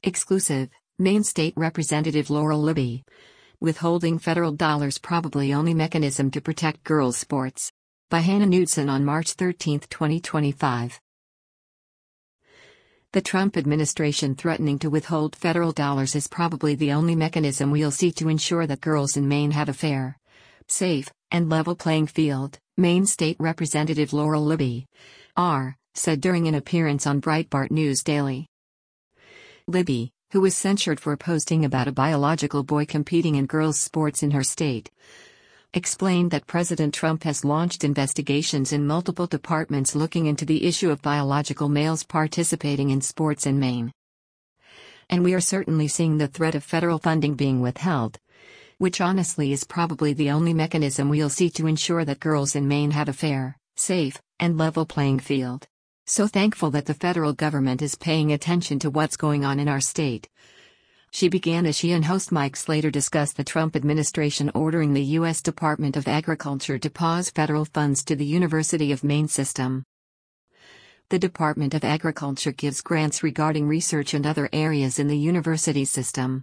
Exclusive, Maine State Representative Laurel Libby. Withholding federal dollars probably only mechanism to protect girls' sports. By Hannah Knudsen on March 13, 2025. The Trump administration threatening to withhold federal dollars is probably the only mechanism we'll see to ensure that girls in Maine have a fair, safe, and level playing field, Maine State Representative Laurel Libby, R., said during an appearance on Breitbart News Daily. Libby, who was censured for posting about a biological boy competing in girls' sports in her state, explained that President Trump has launched investigations in multiple departments looking into the issue of biological males participating in sports in Maine. And we are certainly seeing the threat of federal funding being withheld, which honestly is probably the only mechanism we'll see to ensure that girls in Maine have a fair, safe, and level playing field. So thankful that the federal government is paying attention to what's going on in our state. She began as she and host Mike Slater discussed the Trump administration ordering the U.S. Department of Agriculture to pause federal funds to the University of Maine system. The Department of Agriculture gives grants regarding research and other areas in the university system.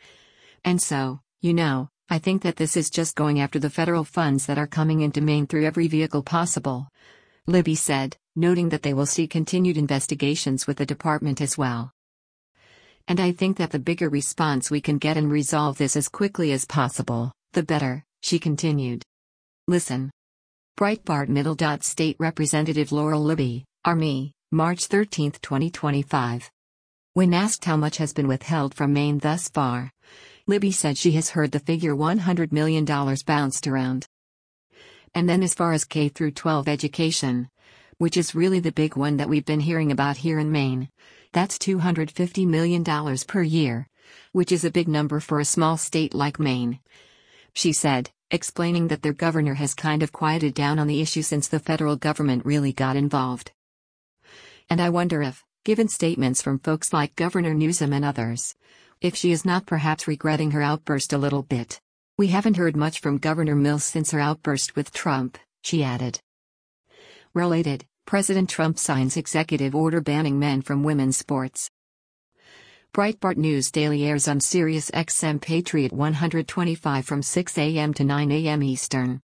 And so, I think that this is just going after the federal funds that are coming into Maine through every vehicle possible, Libby said, noting that they will see continued investigations with the department as well. And I think that the bigger response we can get and resolve this as quickly as possible, the better, she continued. Listen. Breitbart Middle. State Representative Laurel Libby, R.Me., March 13, 2025. When asked how much has been withheld from Maine thus far, Libby said she has heard the figure $100 million bounced around. And then as far as K-12 education, which is really the big one that we've been hearing about here in Maine, that's $250 million per year, which is a big number for a small state like Maine, she said, explaining that their governor has kind of quieted down on the issue since the federal government really got involved. And I wonder if, given statements from folks like Governor Newsom and others, if she is not perhaps regretting her outburst a little bit. We haven't heard much from Governor Mills since her outburst with Trump, she added. Related, President Trump signs executive order banning men from women's sports. Breitbart News Daily airs on Sirius XM Patriot 125 from 6 a.m. to 9 a.m. Eastern.